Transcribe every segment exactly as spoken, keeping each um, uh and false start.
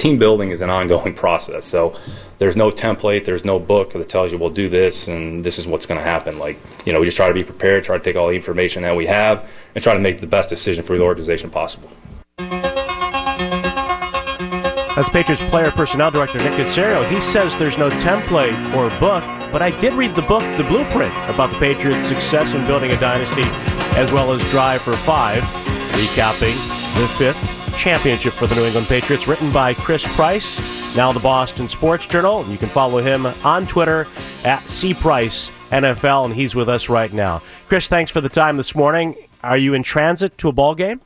team building is an ongoing process. So there's no template, there's no book that tells you we'll do this and this is what's going to happen. Like, you know, we just try to be prepared, try to take all the information that we have, and try to make the best decision for the organization possible. That's Patriots player personnel director Nick Caserio. He says there's no template or book, but I did read the book, The Blueprint, about the Patriots' success in building a dynasty, as well as Drive for Five, recapping the fifth championship for the New England Patriots, written by Chris Price, now the Boston Sports Journal. You can follow him on Twitter at C Price N F L, and he's with us right now. Chris, thanks for the time this morning. Are you in transit to a ball game?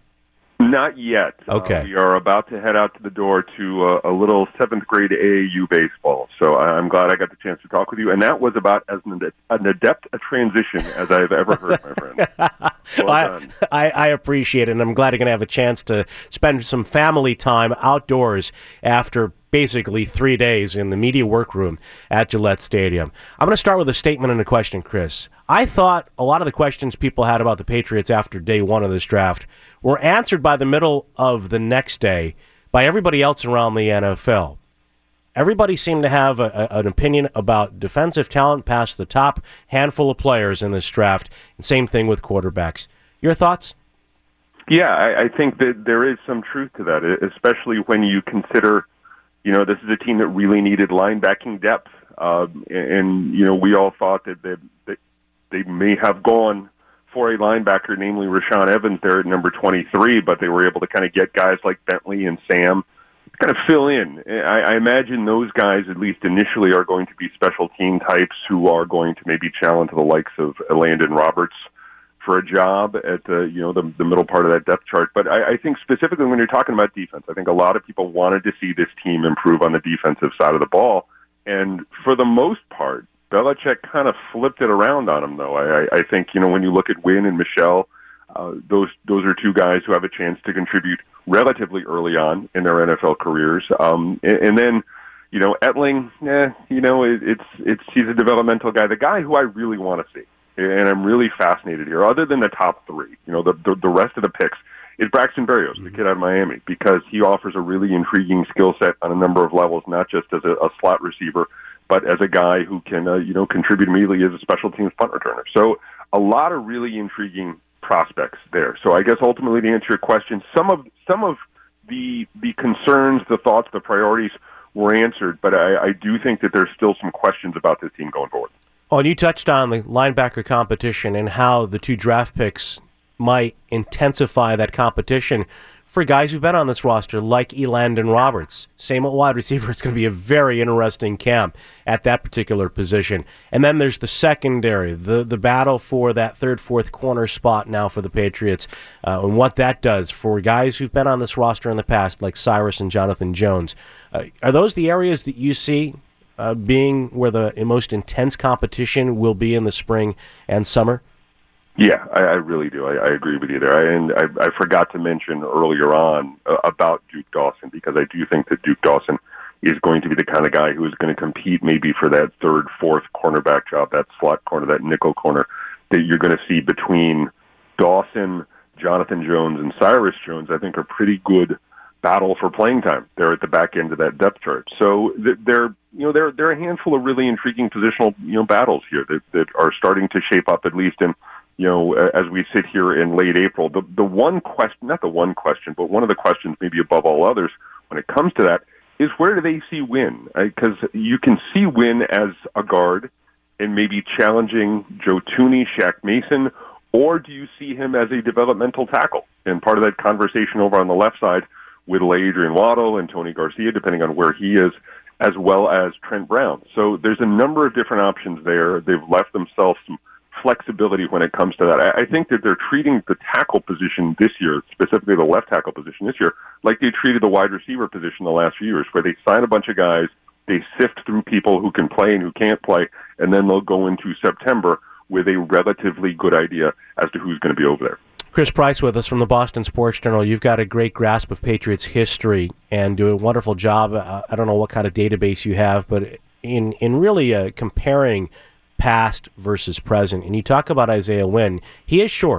Not yet. Okay. Uh, we are about to head out to the door to uh, a little seventh grade A A U baseball. So I'm glad I got the chance to talk with you. And that was about as an adept, an adept a transition as I've ever heard, my friend. Well I, I, I appreciate it, and I'm glad you're going to have a chance to spend some family time outdoors after basically three days in the media workroom at Gillette Stadium. I'm going to start with a statement and a question, Chris. I thought a lot of the questions people had about the Patriots after day one of this draft were answered by the middle of the next day by everybody else around the N F L. Everybody seemed to have a, a, an opinion about defensive talent past the top handful of players in this draft, and same thing with quarterbacks. Your thoughts? Yeah, I, I think that there is some truth to that, especially when you consider, you know, this is a team that really needed linebacking depth. Uh, and, you know, we all thought that they, that they may have gone for a linebacker, namely Rashaan Evans there at number twenty-three, but they were able to kind of get guys like Bentley and Sam kind of fill in. I, I imagine those guys, at least initially, are going to be special team types who are going to maybe challenge the likes of Landon Roberts for a job at the, you know, the, the middle part of that depth chart. But I, I think specifically when you're talking about defense, I think a lot of people wanted to see this team improve on the defensive side of the ball. And for the most part, Belichick kind of flipped it around on him, though. I, I think, you know, when you look at Wynn and Michelle, uh, those those are two guys who have a chance to contribute relatively early on in their N F L careers. Um, and, and then, you know, Etling, eh, you know, it, it's it's he's a developmental guy. The guy who I really want to see, and I'm really fascinated here, other than the top three, you know, the the, the rest of the picks, is Braxton Berrios, mm-hmm. the kid out of Miami, because he offers a really intriguing skill set on a number of levels, not just as a, a slot receiver, but as a guy who can, uh, you know, contribute immediately as a special teams punt returner. So a lot of really intriguing prospects there. So I guess ultimately to answer your question, some of some of the the concerns, the thoughts, the priorities were answered, but I, I do think that there's still some questions about this team going forward. Oh, and you touched on the linebacker competition and how the two draft picks might intensify that competition for guys who've been on this roster, like Elandon Roberts. Same at wide receiver. It's going to be a very interesting camp at that particular position. And then there's the secondary, the the battle for that third, fourth corner spot now for the Patriots, uh, and what that does for guys who've been on this roster in the past, like Cyrus and Jonathan Jones. Uh, are those the areas that you see uh, being where the most intense competition will be in the spring and summer? Yeah, I, I really do. I, I agree with you there. I, and I, I forgot to mention earlier on uh, about Duke Dawson, because I do think that Duke Dawson is going to be the kind of guy who is going to compete maybe for that third, fourth cornerback job, that slot corner, that nickel corner that you're going to see between Dawson, Jonathan Jones, and Cyrus Jones. I think are pretty good battle for playing time there at the back end of that depth chart. So they're, you know, there there are a handful of really intriguing positional, you know, battles here that, that are starting to shape up, at least in, you know, as we sit here in late April. The the one question, not the one question, but one of the questions maybe above all others when it comes to that is, where do they see Wynn? Because you can see Wynn as a guard and maybe challenging Joe Thuney, Shaq Mason, or do you see him as a developmental tackle? And part of that conversation over on the left side with Adrian Waddle and Tony Garcia, depending on where he is, as well as Trent Brown. So there's a number of different options there. They've left themselves some flexibility when it comes to that. I think that they're treating the tackle position this year, specifically the left tackle position this year, like they treated the wide receiver position the last few years, where they sign a bunch of guys, they sift through people who can play and who can't play, and then they'll go into September with a relatively good idea as to who's going to be over there. Chris Price with us from the Boston Sports Journal. You've got a great grasp of Patriots history and do a wonderful job. Uh, I don't know what kind of database you have, but in, in really uh, comparing past versus present. And you talk about Isaiah Wynn. He is short,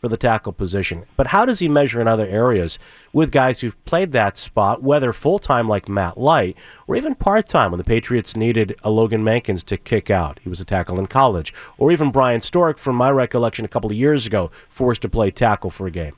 for the tackle position. But how does he measure in other areas with guys who've played that spot, whether full-time like Matt Light or even part-time when the Patriots needed a Logan Mankins to kick out? He was a tackle in college. Or even Brian Stork, from my recollection a couple of years ago, forced to play tackle for a game.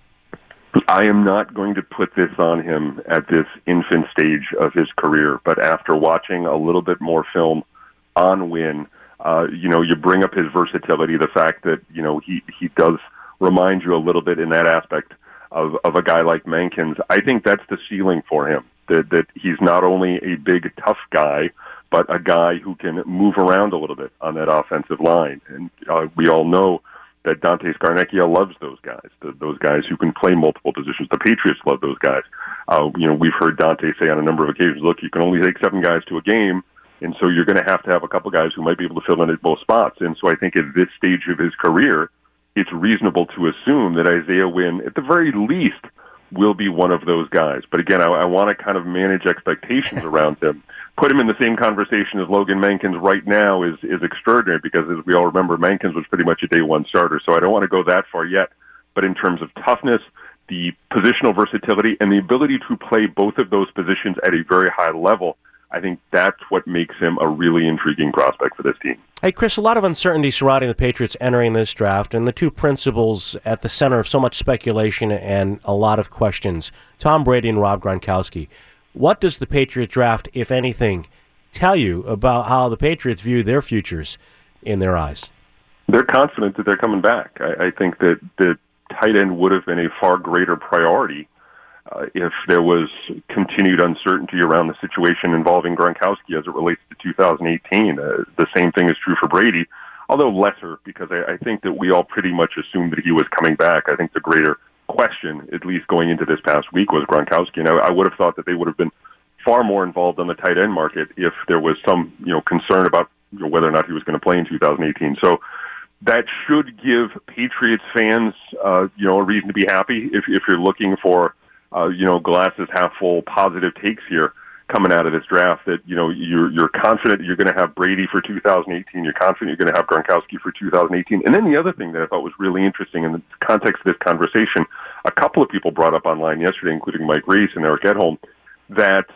I am not going to put this on him at this infant stage of his career, but after watching a little bit more film on Wynn, uh, you know, you bring up his versatility, the fact that, you know, he, he does remind you a little bit in that aspect of, of a guy like Mankins. I think that's the ceiling for him, that, that he's not only a big, tough guy, but a guy who can move around a little bit on that offensive line. And uh, we all know that Dante Scarnecchia loves those guys, the, those guys who can play multiple positions. The Patriots love those guys. Uh, you know, we've heard Dante say on a number of occasions, look, you can only take seven guys to a game, and so you're going to have to have a couple guys who might be able to fill in at both spots. And so I think at this stage of his career, it's reasonable to assume that Isaiah Wynn, at the very least, will be one of those guys. But again, I, I want to kind of manage expectations around him. Put him in the same conversation as Logan Mankins right now is, is extraordinary because, as we all remember, Mankins was pretty much a day one starter. So I don't want to go that far yet. But in terms of toughness, the positional versatility, and the ability to play both of those positions at a very high level, I think that's what makes him a really intriguing prospect for this team. Hey, Chris, a lot of uncertainty surrounding the Patriots entering this draft, and the two principals at the center of so much speculation and a lot of questions, Tom Brady and Rob Gronkowski. What does the Patriot draft, if anything, tell you about how the Patriots view their futures in their eyes? They're confident that they're coming back. I, I think that the tight end would have been a far greater priority Uh, if there was continued uncertainty around the situation involving Gronkowski as it relates to two thousand eighteen. Uh, the same thing is true for Brady, although lesser, because I, I think that we all pretty much assumed that he was coming back. I think the greater question, at least going into this past week, was Gronkowski. And I, I would have thought that they would have been far more involved on the tight end market if there was some, you know, concern about, you know, whether or not he was going to play in two thousand eighteen. So that should give Patriots fans, uh, you know, a reason to be happy if, if you're looking for Uh, you know, glasses half full positive takes here coming out of this draft, that, you know, you're you're confident that you're going to have Brady for two thousand eighteen, you're confident you're going to have Gronkowski for two thousand eighteen. And then the other thing that I thought was really interesting in the context of this conversation, a couple of people brought up online yesterday, including Mike Reese and Eric Edholm, that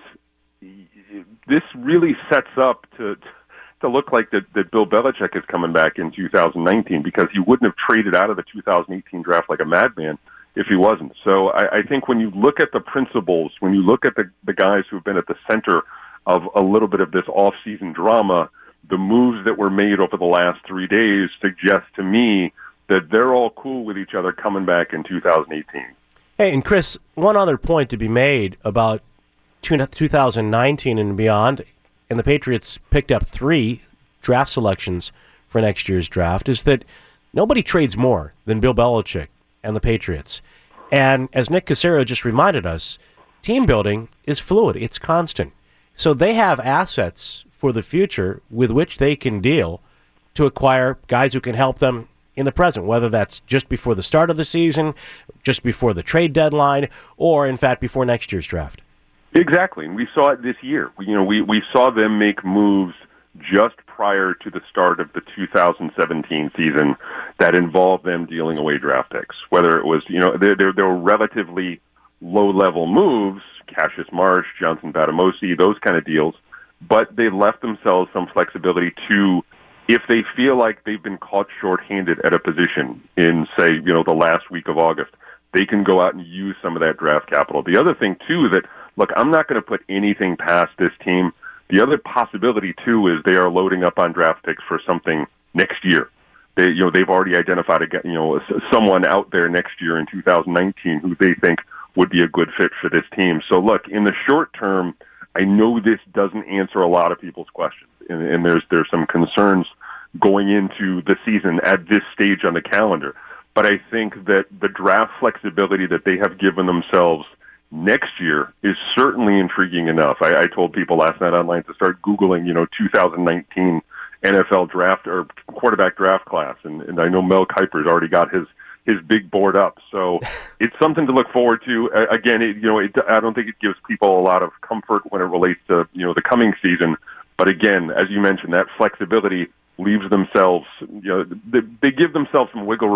this really sets up to to look like that, that Bill Belichick is coming back in two thousand nineteen, because he wouldn't have traded out of the two thousand eighteen draft like a madman if he wasn't. So I, I think when you look at the principles, when you look at the, the guys who have been at the center of a little bit of this off-season drama, the moves that were made over the last three days suggest to me that they're all cool with each other coming back in two thousand eighteen. Hey, and Chris, one other point to be made about two thousand nineteen and beyond, and the Patriots picked up three draft selections for next year's draft, is that nobody trades more than Bill Belichick and the Patriots. And as Nick Caserio just reminded us, team building is fluid. It's constant. So they have assets for the future with which they can deal to acquire guys who can help them in the present, whether that's just before the start of the season, just before the trade deadline, or, in fact, before next year's draft. Exactly. And we saw it this year. We, you know, we, we saw them make moves just prior to the start of the two thousand seventeen season that involved them dealing away draft picks. Whether it was, you know, there there, there were relatively low-level moves, Cassius Marsh, Johnson Batamosi, those kind of deals, but they left themselves some flexibility to, if they feel like they've been caught short-handed at a position in, say, you know, the last week of August, they can go out and use some of that draft capital. The other thing, too, that, look, I'm not going to put anything past this team. The other possibility, too, is they are loading up on draft picks for something next year. They, you know, they've already identified, a, you know, someone out there next year in two thousand nineteen who they think would be a good fit for this team. So, look, in the short term, I know this doesn't answer a lot of people's questions, and, and there's there's some concerns going into the season at this stage on the calendar. But I think that the draft flexibility that they have given themselves next year is certainly intriguing enough. I, I told people last night online to start Googling, you know, two thousand nineteen N F L draft or quarterback draft class, and, and I know Mel Kiper's already got his his big board up. So it's something to look forward to. Uh, again, it, you know, it, I don't think it gives people a lot of comfort when it relates to, you know, the coming season. But again, as you mentioned, that flexibility leaves themselves, you know, they, they give themselves some wiggle room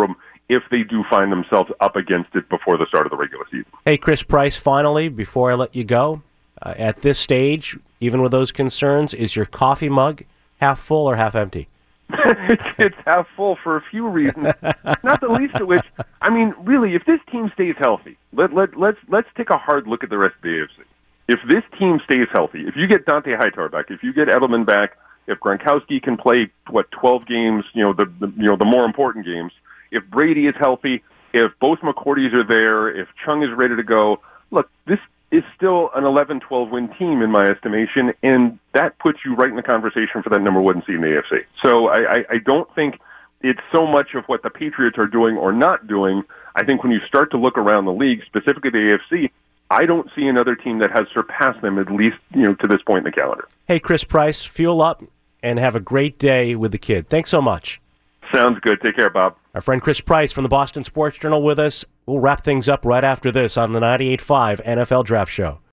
if they do find themselves up against it before the start of the regular season. Hey, Chris Price, finally, before I let you go, uh, at this stage, even with those concerns, is your coffee mug half full or half empty? it's, it's half full for a few reasons, not the least of which, I mean, really, if this team stays healthy, let, let, let's, let's take a hard look at the rest of the A F C. If this team stays healthy, if you get Dante Hightower back, if you get Edelman back, if Gronkowski can play, what, twelve games, you know, the, the you know the more important games, if Brady is healthy, if both McCourties are there, if Chung is ready to go, look, this is still an eleven twelve win team in my estimation, and that puts you right in the conversation for that number one seed in the A F C. So I, I, I don't think it's so much of what the Patriots are doing or not doing. I think when you start to look around the league, specifically the A F C, I don't see another team that has surpassed them, at least you know to this point in the calendar. Hey, Chris Price, fuel up and have a great day with the kid. Thanks so much. Sounds good. Take care, Bob. Our friend Chris Price from the Boston Sports Journal with us. We'll wrap things up right after this on the ninety-eight point five N F L Draft Show.